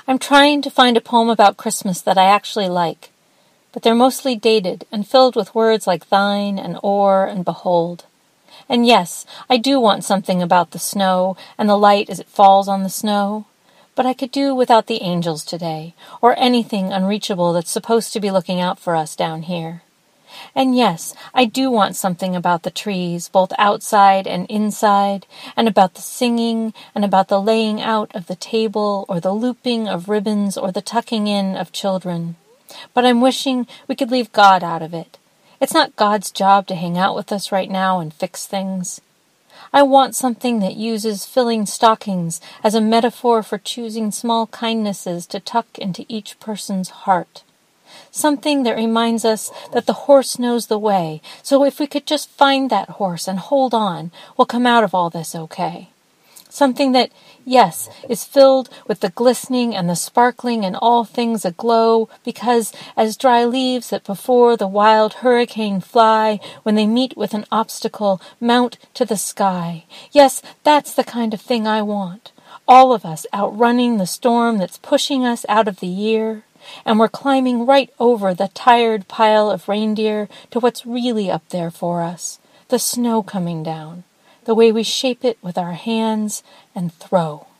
I'm trying to find a poem about Christmas that I actually like, but they're mostly dated and filled with words like thine and o'er and behold. And yes, I do want something about the snow and the light as it falls on the snow, but I could do without the angels today, or anything unreachable that's supposed to be looking out for us down here. And yes, I do want something about the trees, both outside and inside, and about the singing, and about the laying out of the table, or the looping of ribbons, or the tucking in of children. But I'm wishing we could leave God out of it. It's not God's job to hang out with us right now and fix things. I want something that uses filling stockings as a metaphor for choosing small kindnesses to tuck into each person's heart. Something that reminds us that the horse knows the way, so if we could just find that horse and hold on, we'll come out of all this okay. Something that, yes, is filled with the glistening and the sparkling and all things aglow, because as dry leaves that before the wild hurricane fly, when they meet with an obstacle, mount to the sky. Yes, that's the kind of thing I want. All of us outrunning the storm that's pushing us out of the year. And we're climbing right over the tired pile of reindeer to what's really up there for us, the snow coming down, the way we shape it with our hands and throw.